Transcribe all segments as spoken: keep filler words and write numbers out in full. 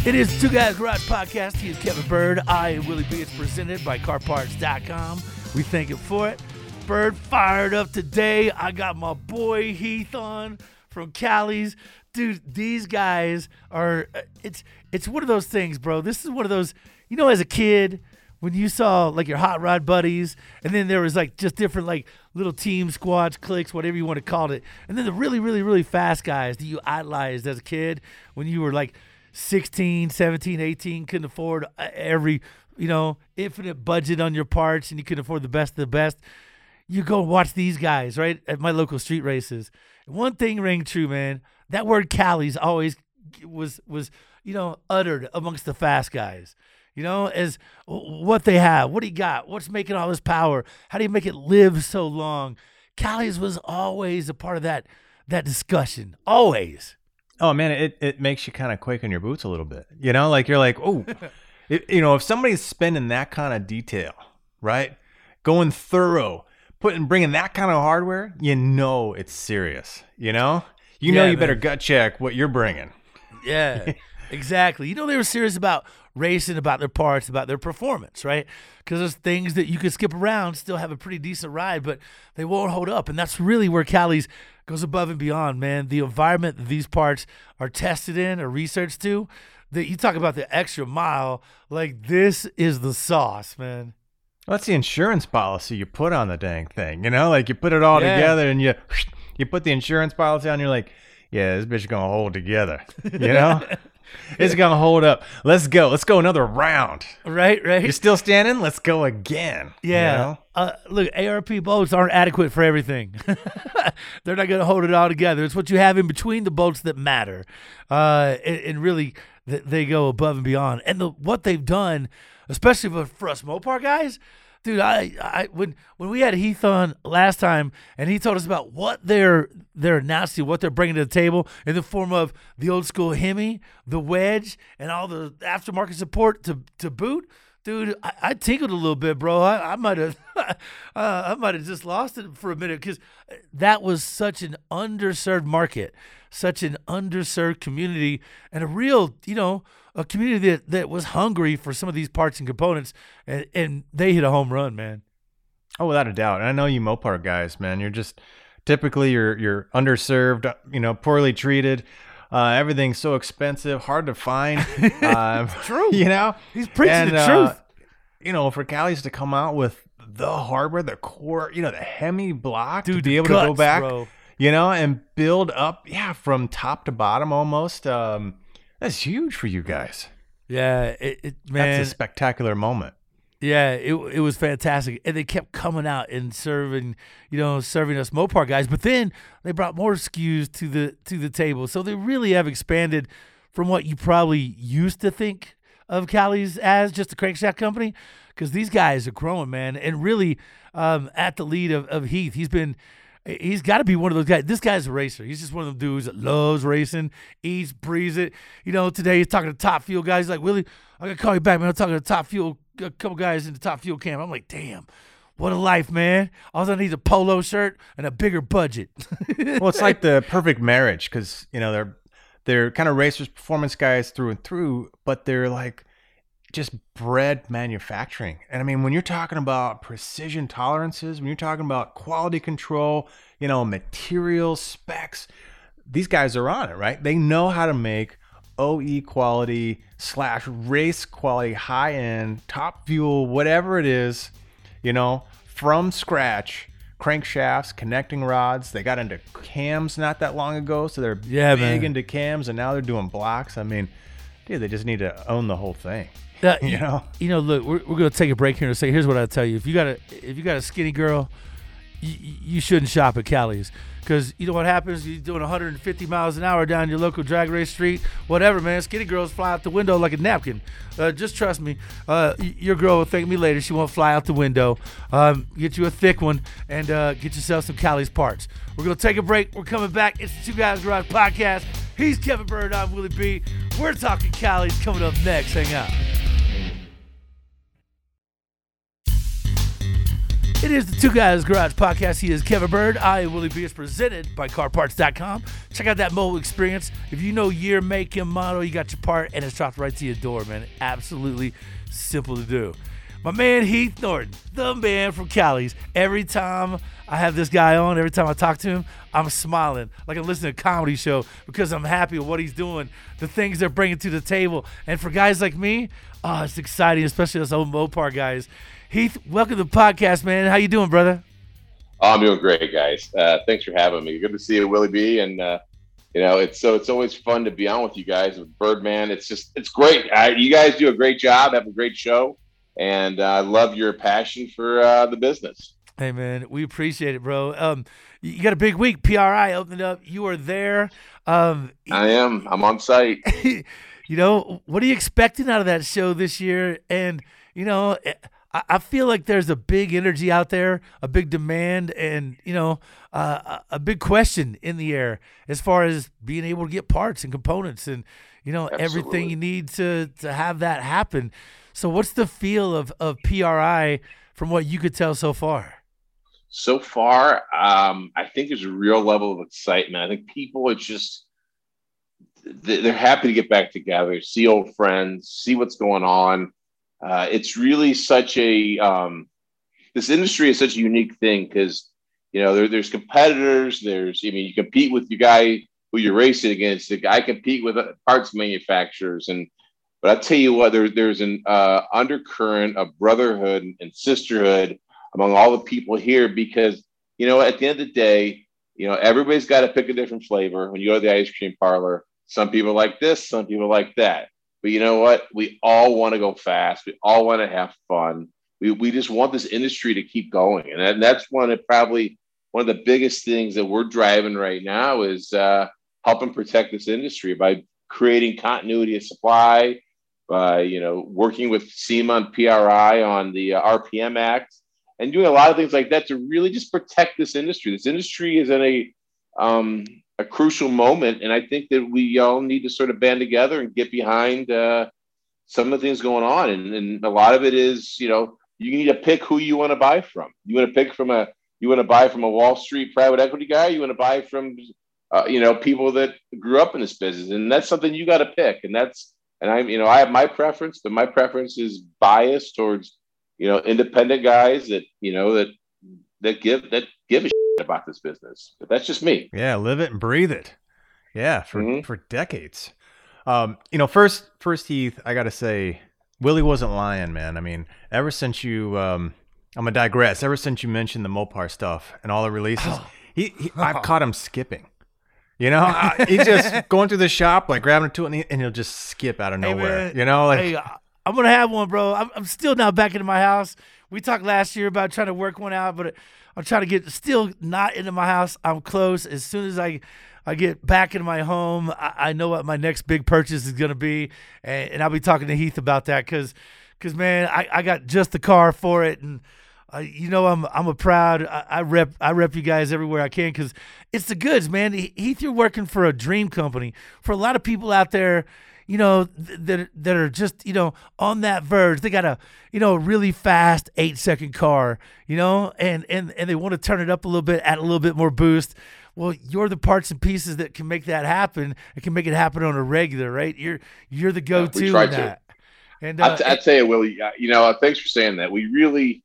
It is Two Guys Garage Podcast. He is Kevin Bird. I am Willie B. It's presented by car parts dot com. We thank him for it. Bird fired up today. I got my boy Heath on from Cali's. Dude, these guys are, it's it's one of those things, bro. This is one of those, you know, as a kid, when you saw like your hot rod buddies, and then there was like just different like little team squads, cliques, whatever you want to call it. And then the really, really, really fast guys that you idolized as a kid when you were like sixteen, seventeen, eighteen, couldn't afford every, you know, infinite budget on your parts, and you couldn't afford the best of the best. You go watch these guys, right, at my local street races. One thing rang true, man. That word Cali's always was, was you know, uttered amongst the fast guys. You know, as what they have, what do you got, what's making all this power, how do you make it live so long? Cali's was always a part of that that discussion, always. Oh, man, it, it makes you kind of quake in your boots a little bit. You know, like you're like, oh, you know, if somebody's spending that kind of detail, right, going thorough, putting bringing that kind of hardware, you know it's serious, you know? You know Yeah, you man. better gut check what you're bringing. Yeah, exactly. You know, they were serious about racing, about their parts, about their performance, right? Because there's things that you can skip around, still have a pretty decent ride, but they won't hold up. And that's really where Cali's goes above and beyond, man. The environment that these parts are tested in or researched to, that you talk about the extra mile, like this is the sauce, man. Well, that's the insurance policy you put on the dang thing, you know? Like you put it all Yeah. together and you you put the insurance policy on, and you're like, yeah, this bitch is going to hold together, you know? It's going to hold up. Let's go. Let's go another round. Right, right. You're still standing? Let's go again. Yeah. You know? Uh, look, A R P bolts aren't adequate for everything. They're not going to hold it all together. It's what you have in between the bolts that matter. Uh, and, and really, th- they go above and beyond. And the what they've done, especially for, for us Mopar guys, dude, I, I when when we had Heath on last time, and he told us about what they're they're announcing, what they're bringing to the table in the form of the old school Hemi, the wedge, and all the aftermarket support to to boot. Dude, I, I tinkled a little bit, bro. I, I might have, uh, I might have just lost it for a minute because that was such an underserved market, such an underserved community, and a real, you know, a community that, that was hungry for some of these parts and components, and, and they hit a home run, man. Oh, without a doubt. And I know you Mopar guys, man. You're just typically you're you're underserved, you know, poorly treated. Uh, everything's so expensive, hard to find. Uh, True. You know? He's preaching And, the uh, truth. You know, for Cali's to come out with the hardware, the core, you know, the Hemi block, to Dude, be able guts, to go back, bro. you know, and build up, yeah, from top to bottom almost. Um, that's huge for you guys. Yeah, it, it man. That's a spectacular moment. Yeah, it it was fantastic, and they kept coming out and serving, you know, serving us Mopar guys. But then they brought more S K Us to the to the table, so they really have expanded from what you probably used to think of Cali's as just a crankshaft company. Because these guys are growing, man, and really um, at the lead of, of Heath, he's been. He's got to be one of those guys. This guy's a racer. He's just one of them dudes that loves racing, eats, breathes it. You know, today he's talking to Top Fuel guys. He's like, Willie, I got to call you back, man. I'm talking to Top Fuel, a couple guys in the Top Fuel camp. I'm like, damn, what a life, man. All I need is a polo shirt and a bigger budget. Well, it's like the perfect marriage because, you know, they're they're kind of racers, performance guys through and through, but they're like just bred manufacturing. And I mean, when you're talking about precision tolerances, when you're talking about quality control, you know, material specs, these guys are on it, right? They know how to make O E quality slash race quality, high end, Top Fuel, whatever it is, you know, from scratch. Crankshafts, connecting rods. They got into cams not that long ago, so they're Yeah, big man. into cams, and now they're doing blocks. I mean, dude, they just need to own the whole thing. Uh, You know? You know, look, we're, we're gonna take a break here and say, here's what I tell you: if you got a if you got a skinny girl, you, you shouldn't shop at Cali's, because you know what happens? You're doing one hundred fifty miles an hour down your local drag race street, whatever, man. Skinny girls fly out the window like a napkin. Uh, just trust me. Uh, y- your girl will thank me later. She won't fly out the window. Um, get you a thick one and uh, get yourself some Cali's parts. We're gonna take a break. We're coming back. It's the Two Guys Garage Podcast. He's Kevin Bird. I'm Willie B. We're talking Cali's coming up next. Hang out. It is the Two Guys Garage Podcast. He is Kevin Bird. I am Willie B. It's presented by car parts dot com. Check out that mobile experience. If you know year, make, and model, you got your part, and it's dropped right to your door, man. Absolutely simple to do. My man Heath Norton, the man from Cali's. Every time I have this guy on, every time I talk to him, I'm smiling like I'm listening to a comedy show because I'm happy with what he's doing, the things they're bringing to the table. And for guys like me, oh, it's exciting, especially us old Mopar guys. Heath, welcome to the podcast, man. How you doing, brother? Oh, I'm doing great, guys. Uh, thanks for having me. Good to see you, Willie B. And uh, you know, it's so it's always fun to be on with you guys with Birdman. It's just it's great. Uh, you guys do a great job. Have a great show, and I uh, love your passion for uh, the business. Hey, man, we appreciate it, bro. Um, you got a big week. P R I opened up. You are there. Um, I am. I'm on site. You know, what are you expecting out of that show this year? And you know. I feel like there's a big energy out there, a big demand, and, you know, uh, a big question in the air as far as being able to get parts and components and, you know, Absolutely. everything you need to, to have that happen. So what's the feel of, of P R I from what you could tell so far? So far, um, I think there's a real level of excitement. I think people are just, they're happy to get back together, see old friends, see what's going on. Uh, it's really such a um, this industry is such a unique thing because, you know, there, there's competitors. There's, I mean, you compete with the guy who you're racing against. The guy compete with parts manufacturers. And but I tell you what, there, there's an uh, undercurrent of brotherhood and sisterhood among all the people here because, you know, at the end of the day, you know, everybody's got to pick a different flavor. When you go to the ice cream parlor, some people like this, some people like that. But you know what? We all want to go fast. We all want to have fun. We we just want this industry to keep going. And, that, and that's one of probably one of the biggest things that we're driving right now is uh, helping protect this industry by creating continuity of supply, by, you know, working with SEMA and P R I on the uh, R P M Act and doing a lot of things like that to really just protect this industry. This industry is in a um, a crucial moment. And I think that we all need to sort of band together and get behind uh, some of the things going on. And, and a lot of it is, you know, you need to pick who you want to buy from. You want to pick from a, you want to buy from a Wall Street private equity guy. You want to buy from, uh, you know, people that grew up in this business. And that's something you got to pick. And that's, and I'm, you know, I have my preference, but my preference is biased towards, you know, independent guys that, you know, that, that give, that give a shit about this business. But that's just me. Yeah, live it and breathe it. Yeah, for mm-hmm. for decades. Um, you know, first first Heath, I gotta say, Willie wasn't lying, man. I mean, ever since you, um, I'm gonna digress. Ever since you mentioned the Mopar stuff and all the releases, oh. he, he I've caught him skipping. You know, I, he's just going through the shop, like grabbing a tool, and, he, and he'll just skip out of hey, nowhere. Man, you know, like hey, I'm gonna have one, bro. I'm, I'm still now back into my house. We talked last year about trying to work one out, but I'm trying to get still not into my house. I'm close. As soon as I, I get back into my home, I, I know what my next big purchase is going to be. And, and I'll be talking to Heath about that because, because man, I, I got just the car for it. And, uh, you know, I'm I'm a proud, I, I rep I rep you guys everywhere I can because it's the goods, man. Heath, you're working for a dream company. For a lot of people out there, you know, that that are just, you know, on that verge. They got a, you know, really fast eight second car, you know, and, and, and they want to turn it up a little bit, add a little bit more boost. Well, you're the parts and pieces that can make that happen. It can make it happen on a regular, right? You're, you're the go-to yeah, in that. To. And uh, I, t- I tell you, Willie, you know, thanks for saying that. We really,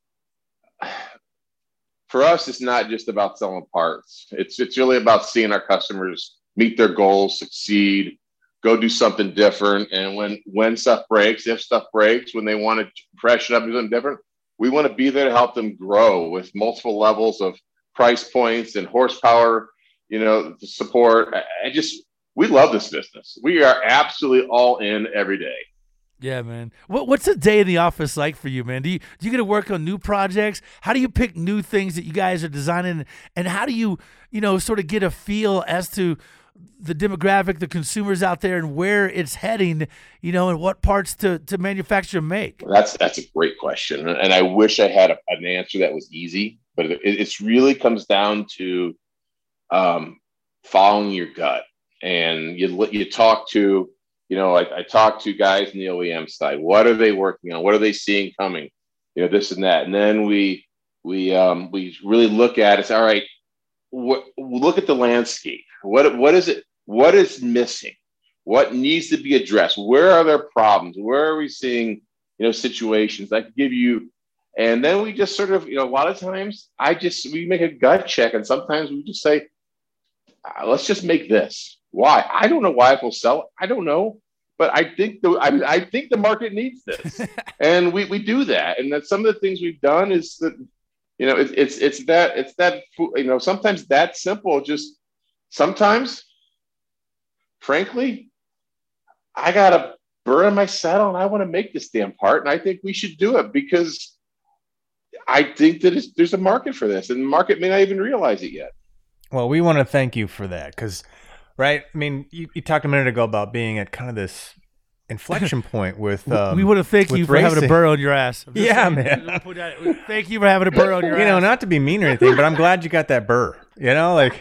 for us, it's not just about selling parts. It's, it's really about seeing our customers meet their goals, succeed, go do something different. And when, when stuff breaks, if stuff breaks, when they want to freshen up and do something different, we want to be there to help them grow with multiple levels of price points and horsepower, you know, support. I just, we love this business. We are absolutely all in every day. Yeah, man. What What's a day in the office like for you, man? Do you do you get to work on new projects? How do you pick new things that you guys are designing? And how do you, you know, sort of get a feel as to the demographic, the consumers out there, and where it's heading, you know, and what parts to, to manufacture and make? That's that's a great question, and I wish I had a, an answer that was easy. But it it's really comes down to um, following your gut, and you you talk to. You know, I, I talk to guys in the O E M side. What are they working on? What are they seeing coming? You know, this and that. And then we We um, we really look at it. All right, what, look at the landscape. What what is it? What is missing? What needs to be addressed? Where are there problems? Where are we seeing, you know, situations that could give you? And then we just sort of, you know, a lot of times I just, we make a gut check, and sometimes we just say, uh, let's just make this. Why? I don't know why it will sell. I don't know, but I think the I, I think the market needs this, and we we do that. And that some of the things we've done is that, you know, it, it's it's that it's that you know sometimes that simple. Just sometimes, frankly, I got a burr in my saddle and I want to make this damn part. And I think we should do it because I think that it's, there's a market for this, and the market may not even realize it yet. Well, we want to thank you for that because, right? I mean, you, you talked a minute ago about being at kind of this inflection point with. Um, we want to thank you for racing. having a burr on your ass. Yeah, saying, man. That, thank you for having a burr on your you ass. You know, not to be mean or anything, but I'm glad you got that burr. You know, like,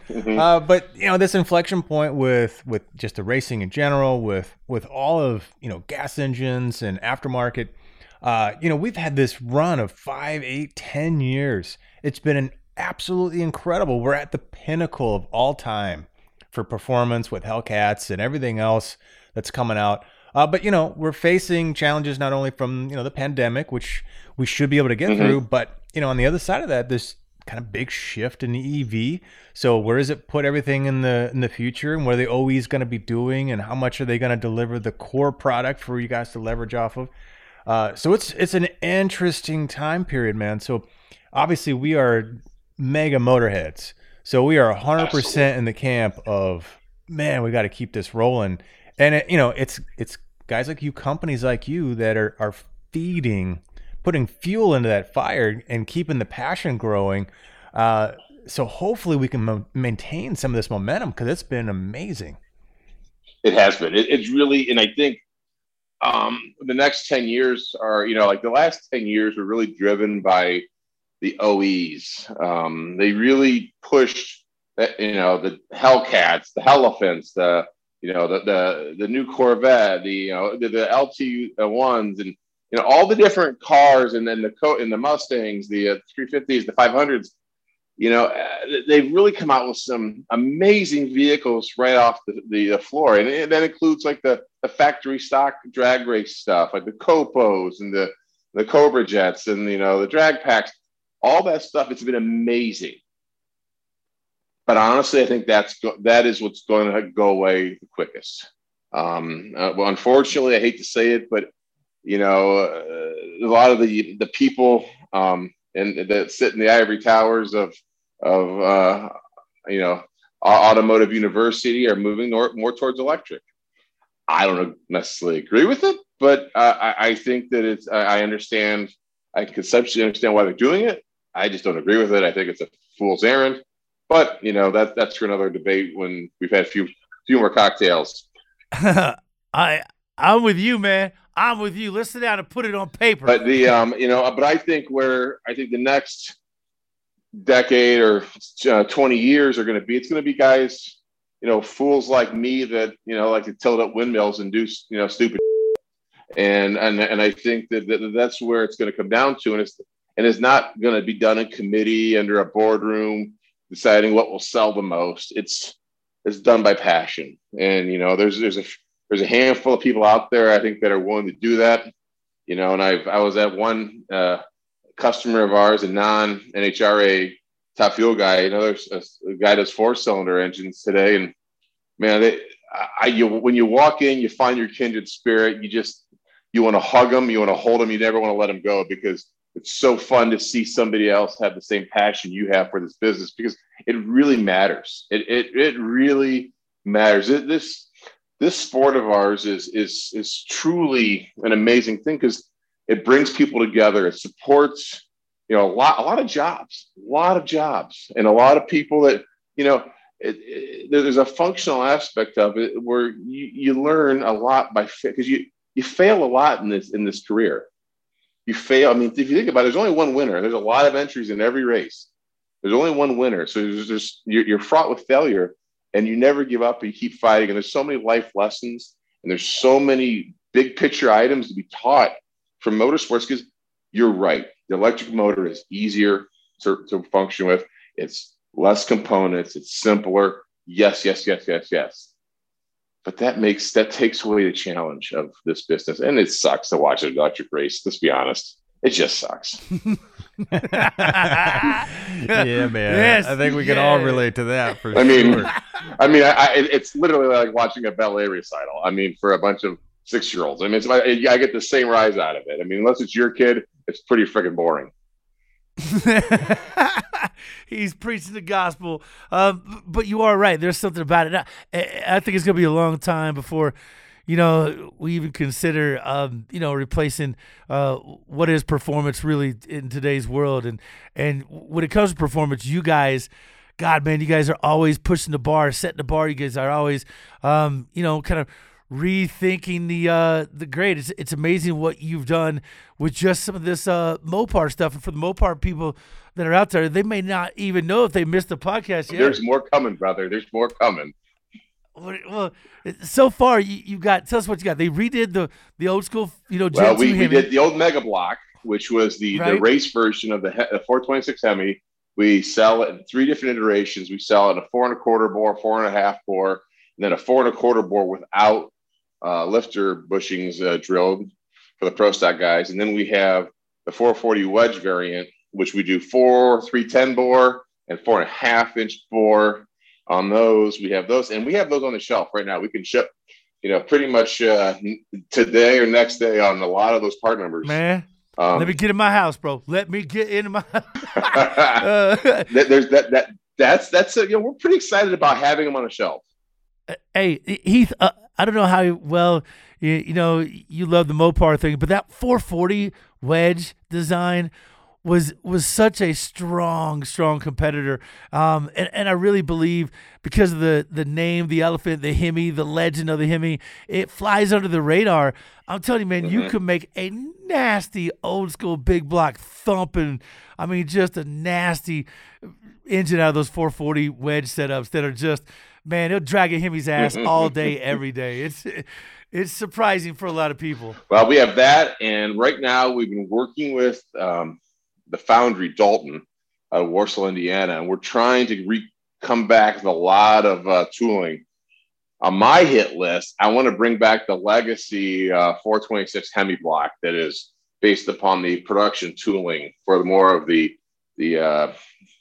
uh, but you know, this inflection point with with just the racing in general, with with all of you know gas engines and aftermarket. Uh, you know, we've had this run of five, eight, ten years. It's been an absolutely incredible. We're at the pinnacle of all time for performance with Hellcats and everything else that's coming out. Uh, but you know, we're facing challenges not only from you know the pandemic, which we should be able to get mm-hmm. through, but you know, on the other side of that, this kind of big shift in the E V. So where does it put everything in the in the future, and what are the O Es going to be doing, and how much are they going to deliver the core product for you guys to leverage off of? Uh, so it's it's an interesting time period, man. So obviously we are mega motorheads. So we are one hundred percent in the camp of, man, we got to keep this rolling. And it, you know, it's it's guys like you, companies like you that are are feeding, putting fuel into that fire and keeping the passion growing. Uh, so hopefully we can mo- maintain some of this momentum because it's been amazing. It has been. It, it's really, and I think um, the next ten years are, you know, like the last ten years were really driven by the O Es. Um, they really pushed, you know, the Hellcats, the Elephants, the, you know, the the the new Corvette, the you know the, the L T ones, and you know all the different cars, and then the co and the Mustangs, the uh, three fifties, the five hundreds. You know, uh, they've really come out with some amazing vehicles right off the, the, the floor, and, and that includes like the, the factory stock drag race stuff, like the Copos and the the Cobra Jets, and you know the drag packs, all that stuff. It's been amazing. But honestly, I think that's go- that is what's going to go away the quickest. Um, uh, well, unfortunately, I hate to say it, but you know, uh, a lot of the the people um, and that sit in the ivory towers of of uh, you know automotive university are moving more, more towards electric. I don't necessarily agree with it, but uh, I, I think that it's. I understand. I conceptually understand why they're doing it. I just don't agree with it. I think it's a fool's errand. But you know that that's for another debate when we've had a few few more cocktails. I I'm with you, man. I'm with you. Let's sit down and put it on paper. But the um you know but I think where I think the next decade or uh, twenty years are going to be, it's going to be guys, you know, fools like me that you know like to tilt up windmills and do you know stupid. And and and I think that, that that's where it's going to come down to, and it's and it's not going to be done in committee under a boardroom deciding what will sell the most. It's it's done by passion, and you know, there's there's a there's a handful of people out there I think that are willing to do that. You know, and I've I was at one uh, customer of ours, a non N H R A top fuel guy. You know, there's a, a guy does four cylinder engines today, and man, they, I you when you walk in, you find your kindred spirit. You just you want to hug them, you want to hold them, you never want to let them go because it's so fun to see somebody else have the same passion you have for this business, because it really matters. It it, it really matters. It, this this sport of ours is is is truly an amazing thing because it brings people together. It supports, you know, a lot a lot of jobs, a lot of jobs, and a lot of people that you know. It, it, there's a functional aspect of it where you, you learn a lot by because you you fail a lot in this in this career. You fail. I mean, if you think about it, there's only one winner. There's a lot of entries in every race. There's only one winner. So there's just you're, you're fraught with failure, and you never give up. And you keep fighting. And there's so many life lessons, and there's so many big picture items to be taught from motorsports. Because you're right. The electric motor is easier to, to function with. It's less components. It's simpler. Yes, yes, yes, yes, yes. But that makes that takes away the challenge of this business, and it sucks to watch an electric race. Let's be honest, it just sucks. Yeah, man. Yes, I think we yeah. can all relate to that for I mean, sure. I mean, I, I, it's literally like watching a ballet recital. I mean, for a bunch of six-year-olds. I mean, it's, I, I get the same rise out of it. I mean, unless it's your kid, it's pretty freaking boring. He's preaching the gospel. Um, but you are right. There's something about it. I, I think it's going to be a long time before, you know, we even consider, um, you know, replacing uh, what is performance really in today's world. And, and when it comes to performance, you guys, God, man, you guys are always pushing the bar, setting the bar. You guys are always, um, you know, kind of rethinking the uh, the grade. It's, it's amazing what you've done with just some of this uh, Mopar stuff. And for the Mopar people that are out there, they may not even know if they missed the podcast yet. There's more coming, brother. There's more coming. Well, so far you, you've got. Tell us what you got. They redid the the old school, you know. Gen Well, we, two we Hemi. did the old Mega Block, which was the, Right. the race version of the, he- the four twenty-six Hemi. We sell it in three different iterations. We sell it in a four and a quarter bore, four and a half bore, and then a four and a quarter bore without uh, lifter bushings uh, drilled for the Pro Stock guys. And then we have the four forty wedge variant, which we do four three ten bore and four and a half inch bore on those. We have those, and we have those on the shelf right now. We can ship, you know, pretty much uh, today or next day on a lot of those part numbers. Man, Um, let me get in my house, bro. Let me get into my. uh, there's that that that's that's a, you know, we're pretty excited about having them on the shelf. Hey, Heath, uh, I don't know how well you, you know you love the Mopar thing, but that four forty wedge design was was such a strong, strong competitor. Um, and, and I really believe because of the the name, the elephant, the Hemi, the legend of the Hemi, it flies under the radar. I'm telling you, man, Mm-hmm. you could make a nasty old school big block thumping. I mean, just a nasty engine out of those four forty wedge setups that are just, man, it'll drag a Hemi's ass all day, every day. It's it's surprising for a lot of people. Well, we have that, and right now we've been working with um, the foundry Dalton out of Warsaw, Indiana, and we're trying to re- come back with a lot of uh, tooling. On my hit list, I want to bring back the legacy uh, four twenty-six Hemi block that is based upon the production tooling for more of the the uh,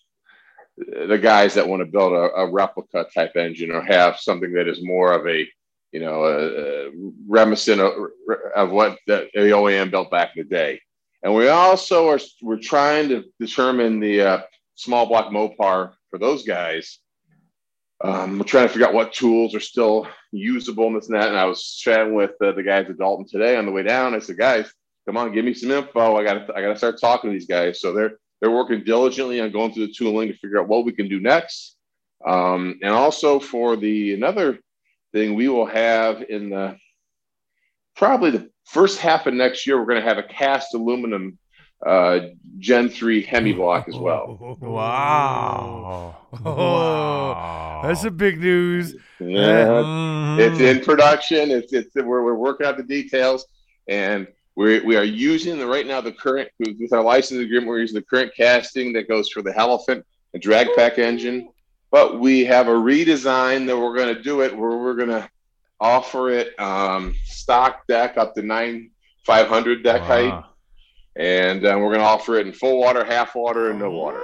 the guys that want to build a, a replica type engine or have something that is more of a, you know, a, a reminiscent of, of what the, the O E M built back in the day. And we also are we're trying to determine the uh, small block Mopar for those guys. Um, we're trying to figure out what tools are still usable in this and that. And I was chatting with uh, the guys at Dalton today on the way down. I said, guys, come on, give me some info. I got I got to start talking to these guys. So they're they're working diligently on going through the tooling to figure out what we can do next. Um, and also for the another thing we will have in the probably the first half of next year, we're going to have a cast aluminum uh, Gen three Hemi block as well. Wow. Oh, Wow. that's a big news. Yeah, Mhm. it's in production. It's it's we're, we're working out the details, and we we are using the right now the current with our license agreement. We're using the current casting that goes for the Elephant and drag pack engine, but we have a redesign that we're going to do it where we're going to offer it um, stock deck up to nine five hundred deck Wow. height, and um, we're going to offer it in full water, half water, and no water.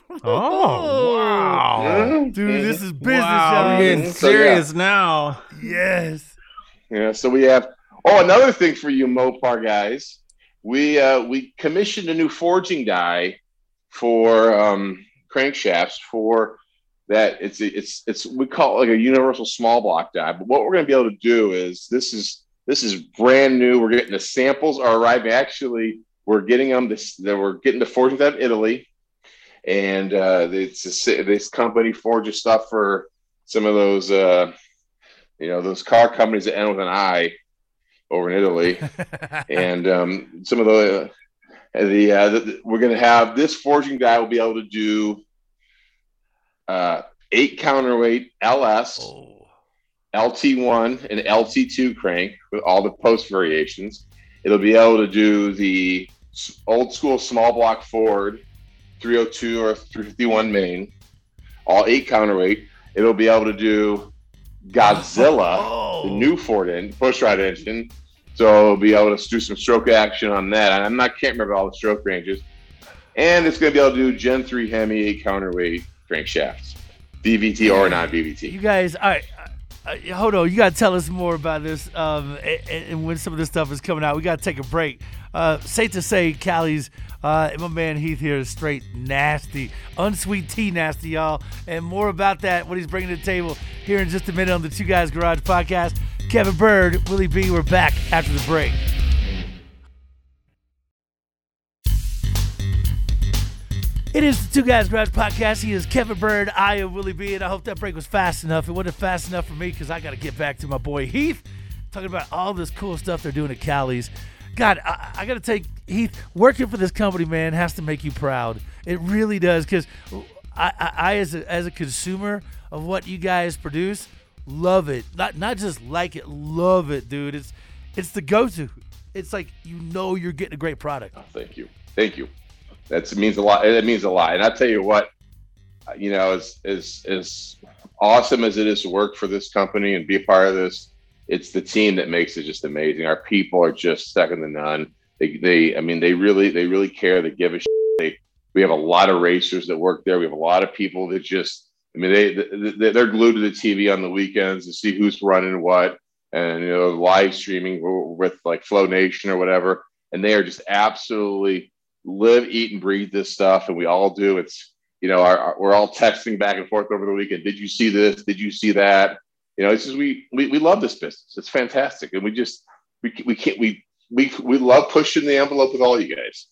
Oh, wow. Dude, this is business, Wow, y'all. we're getting So, yeah. serious now. Yes. Yeah, so we have. Oh, another thing for you Mopar guys, we uh, we commissioned a new forging die for um, crankshafts for that. It's it's it's we call it like a universal small block die. But what we're going to be able to do is this is this is brand new. We're getting the samples are arriving. Actually, we're getting them. This we're getting the forging out of Italy, and uh, it's a, this company forges stuff for some of those uh, you know those car companies that end with an I over in Italy, and um, some of the uh, the, uh, the we're going to have this forging die will be able to do uh, eight counterweight L S, Oh. L T one, and L T two crank with all the post variations. It'll be able to do the old school small block Ford, three oh two or three fifty-one main, all eight counterweight. It'll be able to do Godzilla, oh. the new Ford in pushrod engine. So it'll be able to do some stroke action on that. I'm not can't remember all the stroke ranges. And it's going to be able to do Gen three Hemi eight counterweight crankshafts, D V T or non D V T. You guys, all right. Uh, hold on, you got to tell us more about this um, and, and when some of this stuff is coming out. We got to take a break. Uh, safe to say, Callie's, uh, my man Heath here is straight nasty, unsweet tea nasty, y'all. And more about that, what he's bringing to the table here in just a minute on the Two Guys Garage podcast. Kevin Bird, Willie B, we're back after the break. It is the Two Guys Garage podcast. He is Kevin Bird. I am Willie B, and I hope that break was fast enough. It wasn't fast enough for me because I got to get back to my boy Heath, talking about all this cool stuff they're doing at Callie's. God, I, I got to take Heath. Working for this company, man, has to make you proud. It really does, because I, I, I as a, as a consumer of what you guys produce, love it. Not not just like it, love it, dude. It's it's the go-to. It's like you know you're getting a great product. Oh, thank you, thank you. That means a lot. It means a lot. And I tell you what, you know, as as as awesome as it is to work for this company and be a part of this, it's the team that makes it just amazing. Our people are just second to none. They, they, I mean, they really, they really care. They give a shit. They, we have a lot of racers that work there. We have a lot of people that just, I mean, they, they they're glued to the T V on the weekends to see who's running what, and you know, live streaming with like Flow Nation or whatever. And they are just absolutely live, eat, and breathe this stuff, and we all do. It's, you know, our, our, we're all texting back and forth over the weekend. Did you see this? Did you see that? You know, it's just we we we love this business. It's fantastic, and we just we we can't we we we love pushing the envelope with all you guys.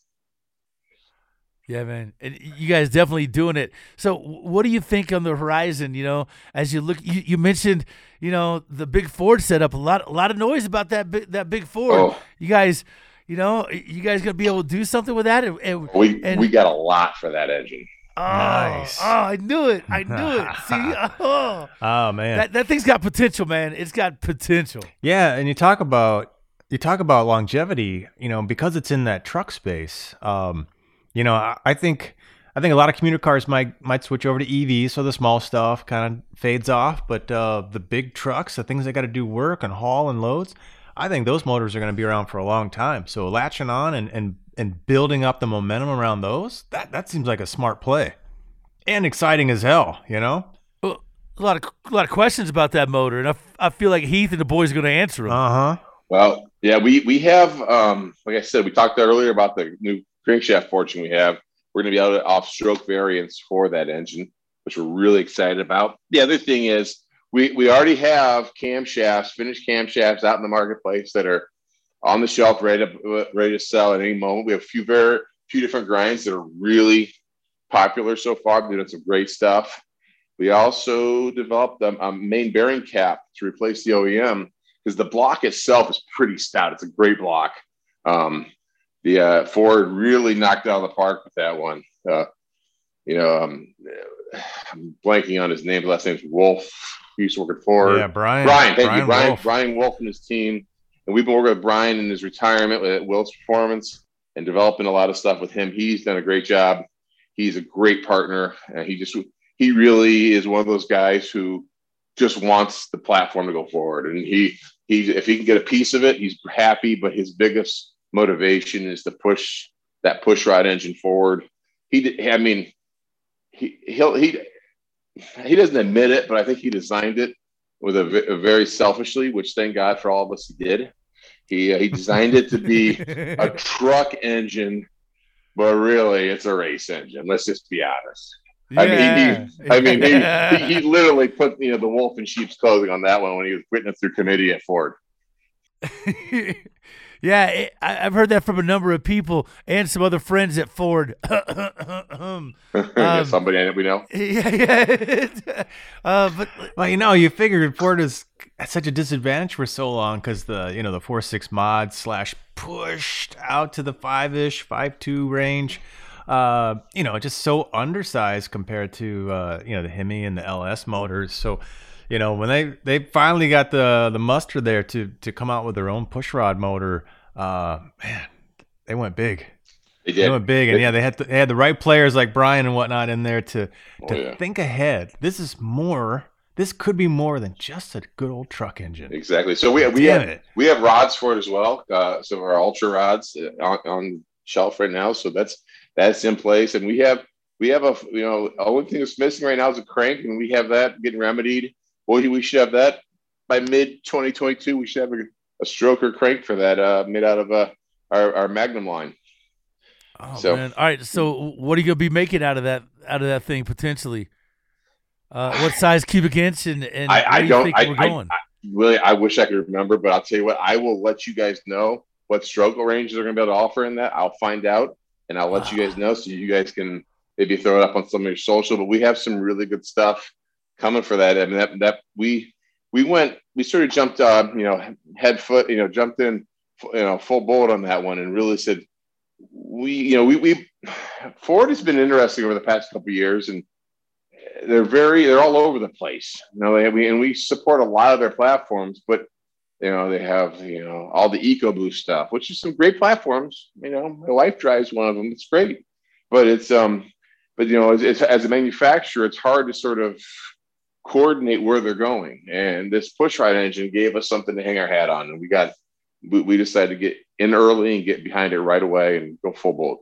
Yeah, man, and you guys definitely doing it. So, what do you think on the horizon? You know, as you look, you, you mentioned, you know, the big Ford setup. A lot a lot of noise about that big, that big Ford. Oh. You guys. You know, you guys gonna be able to do something with that? And, and, we we got a lot for that engine. Oh, nice. Oh, I knew it. I knew it. See, oh, oh man, that that thing's got potential, man. It's got potential. Yeah, and you talk about you talk about longevity. You know, because it's in that truck space. Um, you know, I, I think I think a lot of commuter cars might might switch over to E Vs, so the small stuff kind of fades off. But uh, the big trucks, the things that got to do work and haul and loads, I think those motors are going to be around for a long time. So latching on and, and, and building up the momentum around those, that, that seems like a smart play and exciting as hell, you know? Well, a lot of a lot of questions about that motor, and I, I feel like Heath and the boys are going to answer them. Uh-huh. Well, yeah, we, we have, um, like I said, we talked earlier about the new crankshaft forging we have. We're going to be able to off-stroke variants for that engine, which we're really excited about. The other thing is, We we already have camshafts, finished camshafts out in the marketplace that are on the shelf, ready to ready to sell at any moment. We have a few very few different grinds that are really popular so far. We've done some great stuff. We also developed a, a main bearing cap to replace the O E M because the block itself is pretty stout. It's a great block. Um, the uh, Ford really knocked it out of the park with that one. Uh, you know, um, I'm blanking on his name. The last name's Wolf. He used to work at Ford. Yeah, Brian. Brian, thank Brian you. Brian Wolf. Brian Wolf and his team. And we've been working with Brian in his retirement with Willis Performance and developing a lot of stuff with him. He's done a great job. He's a great partner. And he just he really is one of those guys who just wants the platform to go forward. And he he if he can get a piece of it, he's happy. But his biggest motivation is to push that push rod engine forward. He I mean he he'll he He doesn't admit it, but I think he designed it with a, a very selfishly, which thank God for all of us he did. He uh, he designed it to be a truck engine, but really it's a race engine. Let's just be honest. Yeah. I mean, he, I mean, he, he, he literally put you know the wolf in sheep's clothing on that one when he was putting it through committee at Ford. Yeah, it, I, I've heard that from a number of people and some other friends at Ford. um, Somebody that we know. Yeah, yeah. uh, but well, you know, you figured Ford is at such a disadvantage for so long because the you know the four six mod slash pushed out to the five ish five two range. Uh, you know, just so undersized compared to uh, you know the Hemi and the L S motors. So. You know, when they, they finally got the, the muster there to to come out with their own pushrod motor, uh, man, they went big. They did. They went big, and They- yeah, they had the, they had the right players like Brian and whatnot in there to to Oh, yeah. think ahead. This is more. This could be more than just a good old truck engine. Exactly. So we we Damn have it. we have rods for it as well. Uh, some of our ultra rods uh, on, on shelf right now. So that's that's in place, and we have we have a you know only thing that's missing right now is a crank, and we have that getting remedied. Well, we should have that by mid twenty twenty-two. We should have a, a stroker crank for that uh, made out of uh, our our Magnum line. Oh So- man! All right. So what are you gonna be making out of that out of that thing potentially? Uh, what size cubic inch and and I, where I do you don't. think I, we're I, going? I really. I wish I could remember, but I'll tell you what. I will let you guys know what stroke ranges are going to be able to offer in that. I'll find out, and I'll let you guys know so you guys can maybe throw it up on some of your social. But we have some really good stuff coming for that. I mean, that that we we went. We sort of jumped on, you know, head foot. You know, jumped in, you know, full bolt on that one, and really said we. You know, we we Ford has been interesting over the past couple of years, and they're very they're all over the place. You know, they we and we support a lot of their platforms, but you know they have you know all the EcoBoost stuff, which is some great platforms. You know, my wife drives one of them; it's great, but it's um, but you know, it's, it's, as a manufacturer, it's hard to sort of coordinate where they're going. And this pushrod engine gave us something to hang our hat on, and we got we, we decided to get in early and get behind it right away and go full bolt.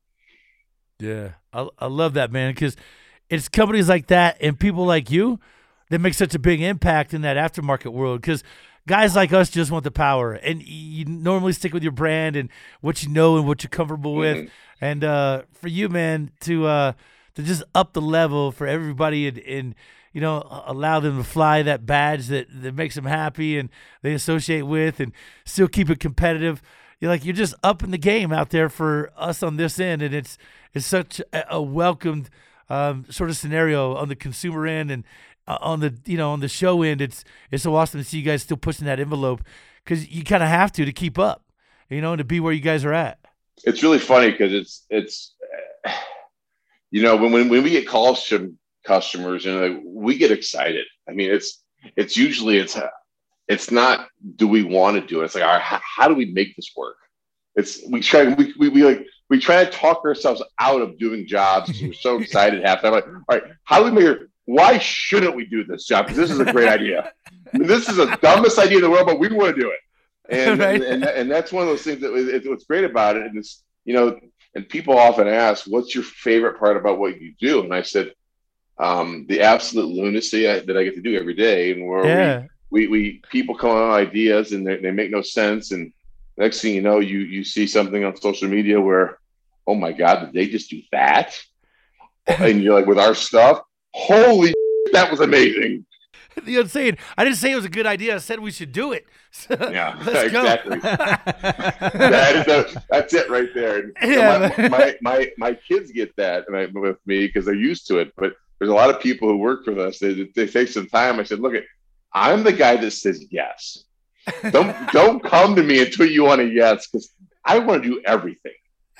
Yeah, I I love that, man, because it's companies like that and people like you that make such a big impact in that aftermarket world. Because guys like us just want the power, and you normally stick with your brand and what you know and what you're comfortable with. Mhm. And uh, for you, man, to uh, to just up the level for everybody and, and you know allow them to fly that badge that, that makes them happy and they associate with, and still keep it competitive. You're like you're just upping the game out there for us on this end, and it's it's such a, a welcomed um, sort of scenario on the consumer end and uh, on the you know on the show end. It's it's so awesome to see you guys still pushing that envelope because you kind of have to to keep up, you know, and to be where you guys are at. It's really funny because it's it's uh, you know when, when when we get calls from customers and like, we get excited. I mean, it's it's usually it's uh, it's not do we want to do it? It's like all right, how, how do we make this work? It's we try we we, we like we try to talk ourselves out of doing jobs because we're so excited half the time. Like, all right, how do we make it? Why shouldn't we do this job? Because this is a great idea. I mean, this is the dumbest idea in the world, but we want to do it. And Right. and, and and that's one of those things that it, what's great about it. And it's you know, and people often ask, "What's your favorite part about what you do?" And I said, um, "The absolute lunacy I, that I get to do every day, and where Yeah. we, we we people come on with ideas and they, they make no sense, and next thing you know, you you see something on social media where, oh my God, did they just do that?" And you're like, with our stuff, holy, that was amazing. You know what I'm saying? I didn't say it was a good idea. I said we should do it. So, Yeah, let's go. exactly. that is the, that's it right there. And, you know, Yeah, my, man. my, my my kids get that and I, with me because they're used to it. But there's a lot of people who work for us. They, they take some time. I said, look, at I'm the guy that says yes. Don't don't come to me until you want a yes because I want to do everything.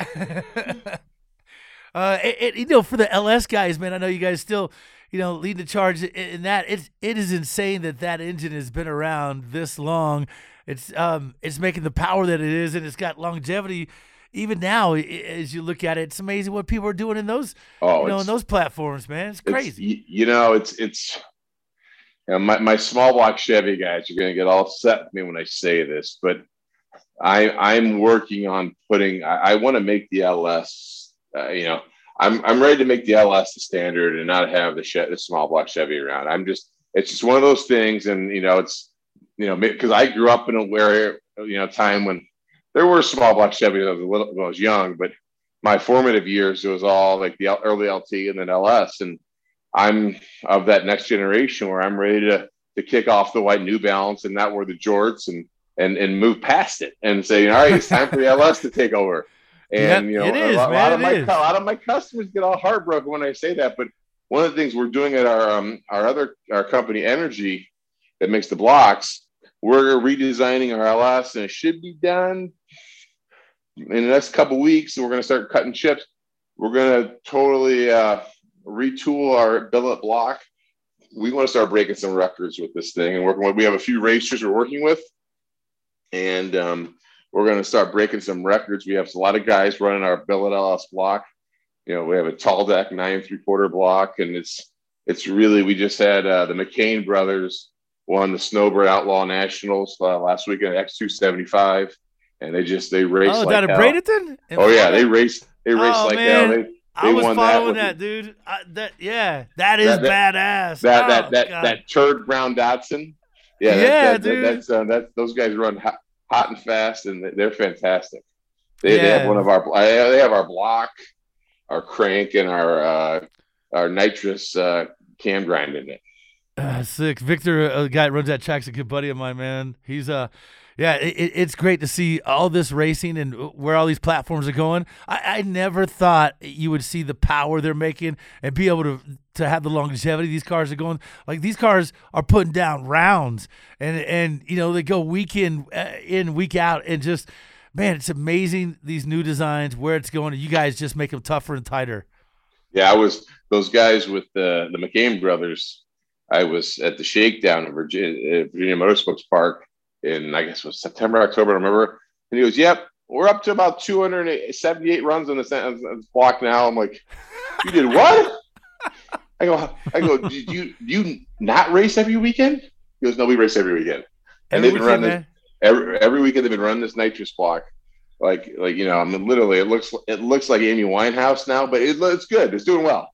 uh, it, it, you know, for the L S guys, man, I know you guys still, you know, lead the charge in, in that. It's it is insane that that engine has been around this long. It's um, it's making the power that it is, and it's got longevity. Even now, i- as you look at it, it's amazing what people are doing in those, Oh, you know, in it's- those platforms, man. It's It's- crazy. y- you know, it's it's. You know, my my small block Chevy guys are going to get all upset with me when I say this, but I I'm working on putting. I, I want to make the L S. Uh, you know, I'm I'm ready to make the L S the standard and not have the che- the small block Chevy around. I'm just. It's just one of those things, and you know, it's you know because I grew up in a where you know time when there were small block Chevys when I was a little when I was young, but my formative years it was all like the early L T and then L S, and I'm of that next generation where I'm ready to to kick off the white New Balance and not wear the jorts and and and move past it and say, all right, it's time for the L S to take over. And Yep, you know, it is, a, lot, man, lot of it my is. a lot of my customers get all heartbroken when I say that. But one of the things we're doing at our um our other our company Energy that makes the blocks, we're redesigning our L S and it should be done in the next couple weeks. We're going to start cutting chips. We're going to totally uh, retool our billet block. We want to start breaking some records with this thing and working with. We have a few racers we're working with, and um, we're going to start breaking some records. We have a lot of guys running our billet L S block. You know, we have a tall deck nine and three quarter block, and it's it's really we just had uh, the McCain brothers won the Snowbird Outlaw Nationals uh, last weekend at X two seventy-five, and they just they raced. Oh, like down at hell. Bradenton? Oh yeah, they raced. They raced oh, like man. hell. They, I they was won following that, that, dude. I, that yeah, that is that, that, badass. That oh, that that, God. that turd Brown Datsun. Yeah, yeah, that, that, dude. That, that's uh, that. Those guys run hot, hot and fast, and they're fantastic. They, yeah. they have one of our. They have our block, our crank, and our uh, our nitrous uh, cam grind in it. Uh, sick. Victor, a guy that runs that track's a good buddy of mine, man. He's uh yeah, it, it's great to see all this racing and where all these platforms are going. I, I never thought you would see the power they're making and be able to to have the longevity these cars are going. Like these cars are putting down rounds, and and you know they go week in uh, in week out, and just man, it's amazing these new designs where it's going. And you guys just make them tougher and tighter. Yeah, I was those guys with the the McCain brothers. I was at the shakedown in Virginia, Virginia Motorsports Park in, I guess it was September, October, I remember. And he goes, yep, we're up to about two hundred seventy-eight runs on this, on this block now. I'm like, you did what? I go, I go, did you, do you not race every weekend? He goes, no, we race every weekend. And Every they've been running weekend, this, every, every weekend they've been running this nitrous block. Like, like, you know, I mean, literally it looks, it looks like Amy Winehouse now, but it, it's good. It's doing well.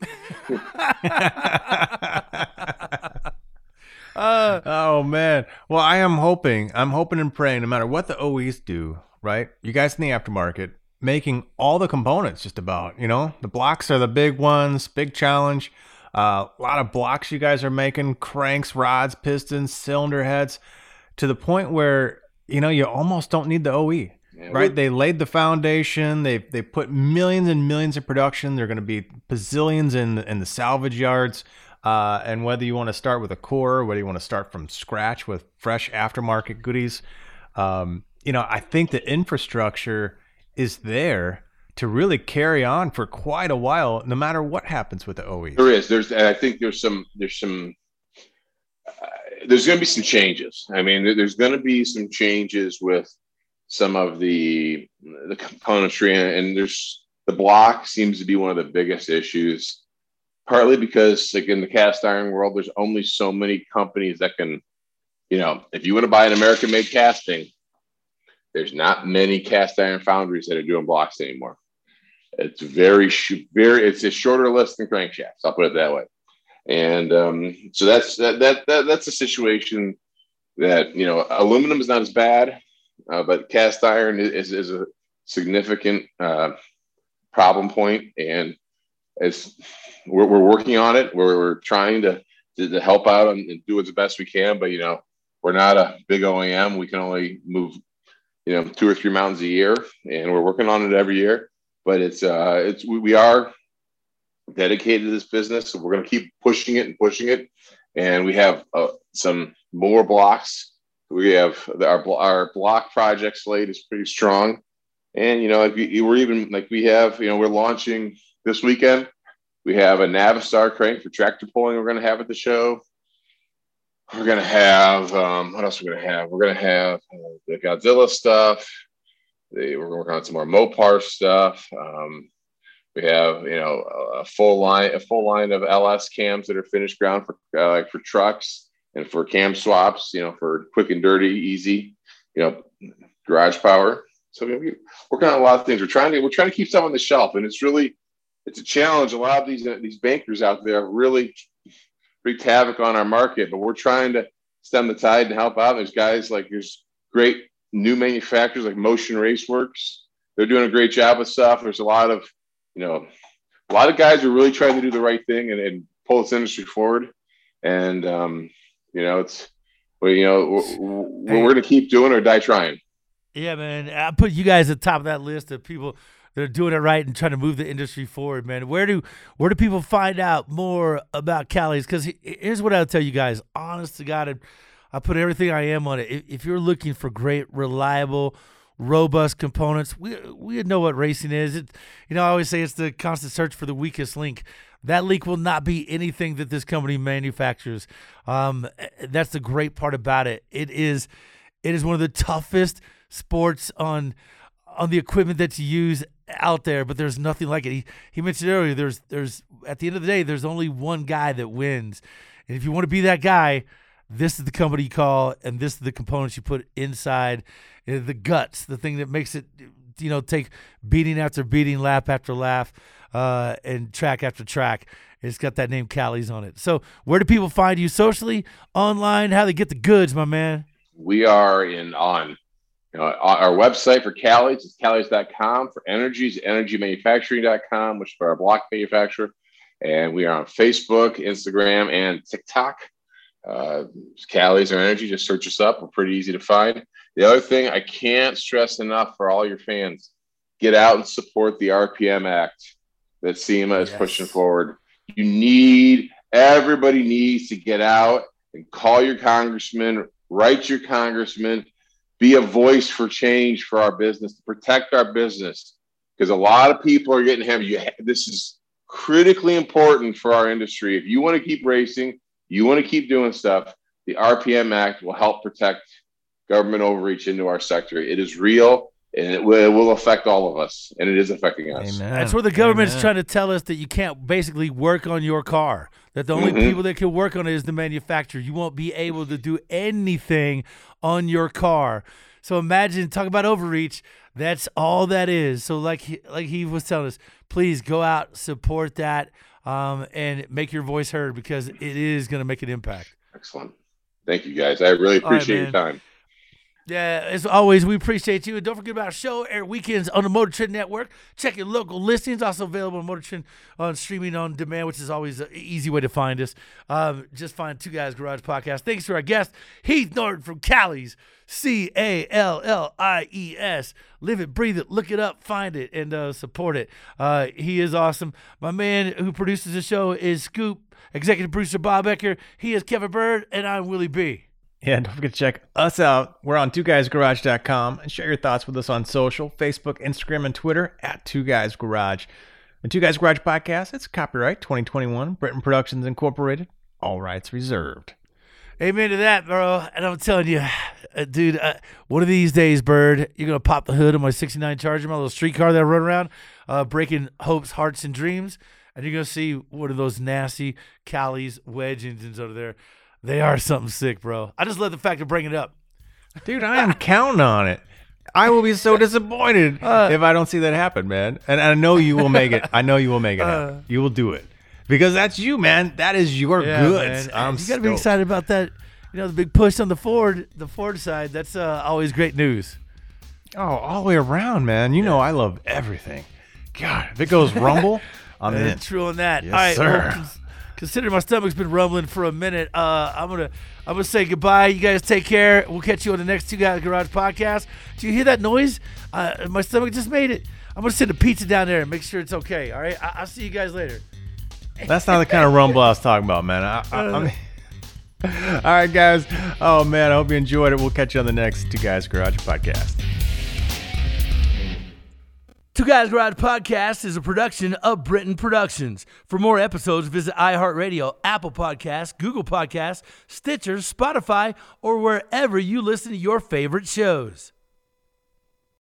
uh, oh man, well I am hoping I'm hoping and praying no matter what the O Es do, right, you guys in the aftermarket making all the components just about, you know, the blocks are the big ones, big challenge. Uh, a lot of blocks you guys are making, cranks, rods, pistons, cylinder heads, to the point where, you know, you almost don't need the O E. Yeah, right, they laid the foundation. They they put millions and millions of production. They're going to be bazillions in in the salvage yards. Uh, and whether you want to start with a core, whether you want to start from scratch with fresh aftermarket goodies, um, you know, I think the infrastructure is there to really carry on for quite a while, no matter what happens with the O Es. There is. There's. I think there's some. There's some. Uh, there's going to be some changes. I mean, there's going to be some changes with some of the the componentry, and there's the block seems to be one of the biggest issues, partly because like in the cast iron world, there's only so many companies that can, you know, if you want to buy an American made casting, there's not many cast iron foundries that are doing blocks anymore. It's very, very, it's a shorter list than crankshafts. I'll put it that way. And um, so that's, that, that, that, that's a situation that, you know, aluminum is not as bad. Uh, but cast iron is, is a significant uh, problem point, and as we're, we're working on it, we're, we're trying to, to to help out and, and do it the best we can. But you know, we're not a big O E M. We can only move, you know, two or three mountains a year, and we're working on it every year. But it's uh, it's we, we are dedicated to this business, so we're going to keep pushing it and pushing it. And we have uh, some more blocks. We have our our block project slate is pretty strong, and you know, if you, we're even like we have, you know, we're launching this weekend. We have a Navistar crank for tractor pulling. We're going to have at the show. We're going to have um, what else? We're going to have. We're going to have uh, the Godzilla stuff. The, we're working on some more Mopar stuff. Um, we have, you know, a full line a full line of L S cams that are finished ground for uh, like for trucks. And for cam swaps, you know, for quick and dirty, easy, you know, garage power. So we're working on a lot of things. We're trying to we're trying to keep stuff on the shelf, and it's really it's a challenge. A lot of these uh, these bankers out there have really wreaked havoc on our market, but we're trying to stem the tide and help out. There's guys like there's great new manufacturers like Motion Raceworks. They're doing a great job with stuff. There's a lot of you know a lot of guys are really trying to do the right thing and, and pull this industry forward. And um, you know, it's, well, you know, we're, we're going to keep doing or die trying. Yeah, man. I put you guys at the top of that list of people that are doing it right and trying to move the industry forward, man. Where do where do people find out more about Callies? Because here's what I'll tell you guys. Honest to God, I put everything I am on it. If you're looking for great, reliable, robust components, we we know what racing is. It, you know, I always say it's the constant search for the weakest link. That link will not be anything that this company manufactures. Um, that's the great part about it. It is, it is one of the toughest sports, on on the equipment that you use out there, but there's nothing like it. He, he mentioned earlier, there's there's at the end of the day, there's only one guy that wins. And if you want to be that guy, this is the company you call, and this is the components you put inside, uh, the guts, the thing that makes it, you know, take beating after beating, lap after lap, uh, and track after track. It's got that name Callies on it. So where do people find you socially, online? How they get the goods, my man? We are in on, you know, our website for Callies is callies dot com. For Energies, energy manufacturing dot com, which is for our block manufacturer. And we are on Facebook, Instagram, and TikTok. Uh, Callies or Energy, just search us up. We're pretty easy to find. The other thing I can't stress enough for all your fans, get out and support the R P M Act that SEMA is yes. pushing forward. You need, everybody needs to get out and call your congressman, write your congressman, be a voice for change for our business, to protect our business. Because a lot of people are getting heavy. You, this is critically important for our industry. If you want to keep racing, you want to keep doing stuff, the R P M Act will help protect government overreach into our sector. It is real, and it will, it will affect all of us, and it is affecting us. Amen. That's where the government's Amen. trying to tell us that you can't basically work on your car, that the only Mhm. people that can work on it is the manufacturer. You won't be able to do anything on your car. So imagine, talk about overreach, that's all that is. So like he, like he was telling us, please go out, support that, um, and make your voice heard, because it is going to make an impact. Excellent. Thank you, guys. I really All right, appreciate your man. time. Yeah, as always, we appreciate you. And don't forget about our show, air weekends on the Motor Trend Network. Check your local listings. Also available on Motor Trend on streaming on demand, which is always an easy way to find us. Um, just find Two Guys Garage Podcast. Thanks to our guest, Heath Norton from Callies, C A L L I E S. Live it, breathe it, look it up, find it, and uh, support it. Uh, he is awesome. My man who produces the show is Scoop. Executive producer Bob Ecker. He is Kevin Bird, and I'm Willie B. Yeah, and don't forget to check us out. We're on two guys garage dot com, and share your thoughts with us on social, Facebook, Instagram, and Twitter at Two Guys Garage. The Two Guys Garage Podcast, it's copyright twenty twenty-one, Britain Productions Incorporated, all rights reserved. Amen to that, bro. And I'm telling you, uh, dude, uh, one of these days, Bird, you're going to pop the hood of my sixty-nine Charger, my little street car that I run around, uh, breaking hopes, hearts, and dreams. And you're going to see one of those nasty Callies wedge engines over there. They are something sick, bro. I just love the fact of bringing it up. Dude, I am counting on it. I will be so disappointed Uh, if I don't see that happen, man. And I know you will make it. I know you will make it happen. Uh, You will do it. Because that's you, man. That is your Yeah, goods. man. I'm you got to be stoked. excited about that. You know, the big push on the Ford, the Ford side. That's uh, always great news. Oh, all the way around, man. You know I love everything. God, if it goes rumble, I'm Uh, in. True on that. Yes, All right, sir. well, cons- consider my stomach's been rumbling for a minute. Uh, I'm gonna I'm gonna say goodbye. You guys take care. We'll catch you on the next Two Guys Garage Podcast. Do you hear that noise? Uh, my stomach just made it. I'm gonna send a pizza down there and make sure it's okay. All right. I- I'll see you guys later. That's not the kind of rumble I was talking about, man. I, I, I mean, all right, guys. Oh, man, I hope you enjoyed it. We'll catch you on the next Two Guys Garage Podcast. Two Guys Garage Podcast is a production of Britain Productions. For more episodes, visit iHeartRadio, Apple Podcasts, Google Podcasts, Stitcher, Spotify, or wherever you listen to your favorite shows.